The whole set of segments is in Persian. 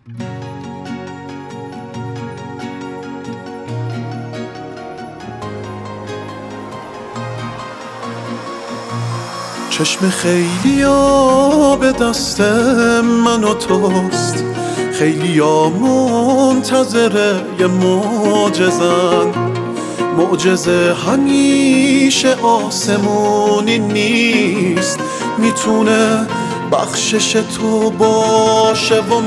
چشم خیلیا به دست من و توست، خیلیا منتظر یه معجزن. معجزه همیشه آسمونی نیست، میتونه بخشش تو باشه و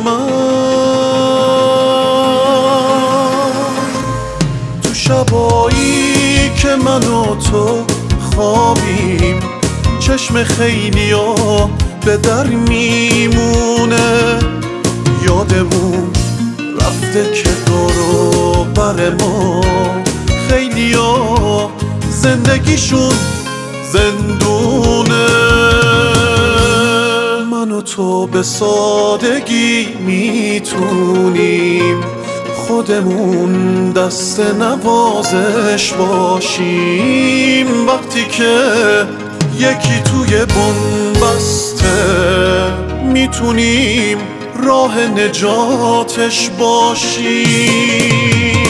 من تو شبایی که من و تو خوابیم، چشم خیلیا به در میمونه. یادمون رفته که دور و بر ما خیلیا زندگیشون زندونه. من و تو به سادگی میتونیم خودمون دست نوازش باشیم، وقتی که یکی توی بن‌بسته میتونیم راه نجاتش باشیم.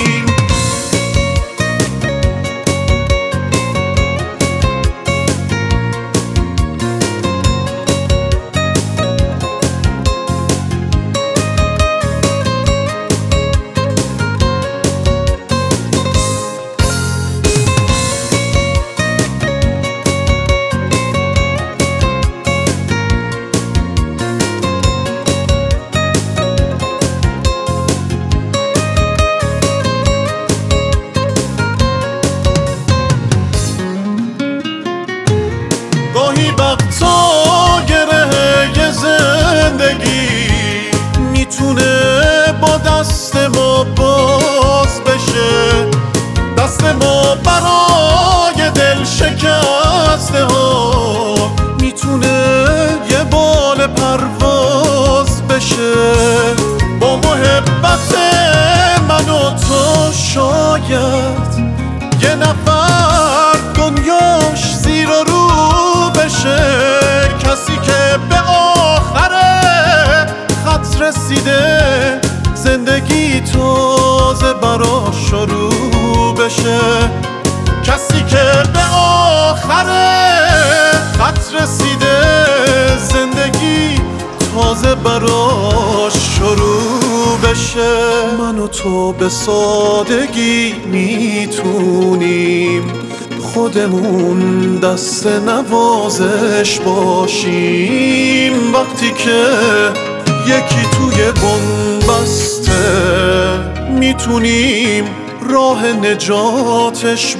گاهی وقتا گره زندگی میتونه با دست ما باز بشه، دست ما برای دل شکسته ها میتونه یه بال پرواز بشه. با محبت من و تو شاید یه نفر دنیاش زیر و رو بشه، کسی که به آخر خط رسیده زندگی تازه براش شروع بشه. کسی که به آخر خط رسیده زندگی تازه براش شروع بشه. من و تو به سادگی میتونیم خودمون دست نوازش باشیم، وقتی که یکی توی بن‌بسته میتونیم راه نجاتش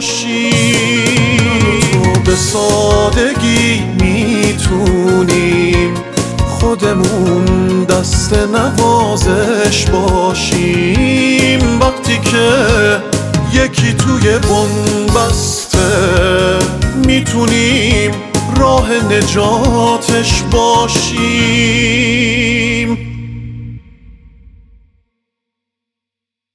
باشیم. تو به سادگی میتونیم خودمون دست نوازش باشیم، وقتی که یکی توی بن‌بسته میتونیم راه نجاتش باشیم.